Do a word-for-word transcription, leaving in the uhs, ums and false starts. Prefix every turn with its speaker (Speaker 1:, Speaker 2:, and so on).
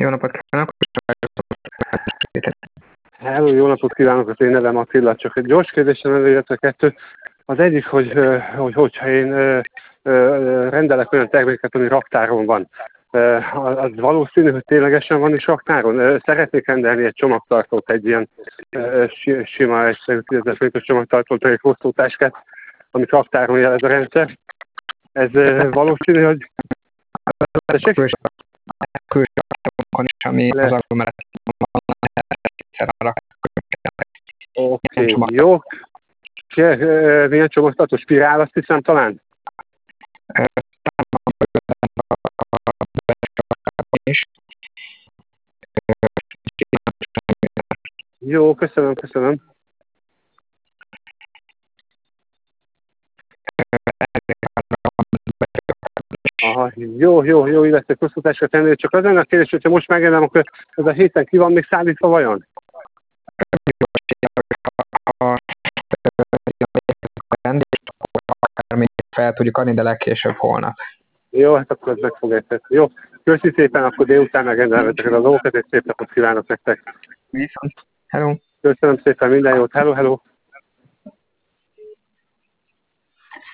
Speaker 1: Jó napot kívánok!
Speaker 2: Hello, jó napot kívánok, az én nevem Attila, csak egy gyors kérdésem lenne, illetve kettő. Az egyik, hogy, hogy hogyha én rendelek olyan terméket, ami raktáron van, az valószínű, hogy ténylegesen van is raktáron. Szeretnék rendelni egy csomagtartót, egy ilyen sima, egyszerű tízezer forintos csomagtartót, egy hoztótáskát, amit raktáron jelez a rendszer. Ez valószínű, hogy...
Speaker 1: Külsőkon is, ami
Speaker 2: Le...
Speaker 1: az agglomerációban van,
Speaker 2: Oké, okay, jó. Milyen csomagtartó? Spirál, azt hiszem talán? Jó, köszönöm, köszönöm. Aha, jó, jó, jó, illetve köztudásra tenni, csak az ennek kérdés, hogyha most megjelenem, akkor ez a héten ki van még szállítva vajon?
Speaker 1: Fel tudjuk adni, de legkésőbb holnap.
Speaker 2: Jó, hát akkor ez meg fog értetni. Jó, köszi szépen, akkor délután megrendelem ezeket a dolgokat, és szép napot kívánok nektek.
Speaker 1: Viszont. Hello.
Speaker 2: Köszönöm szépen, minden jót, hello, hello.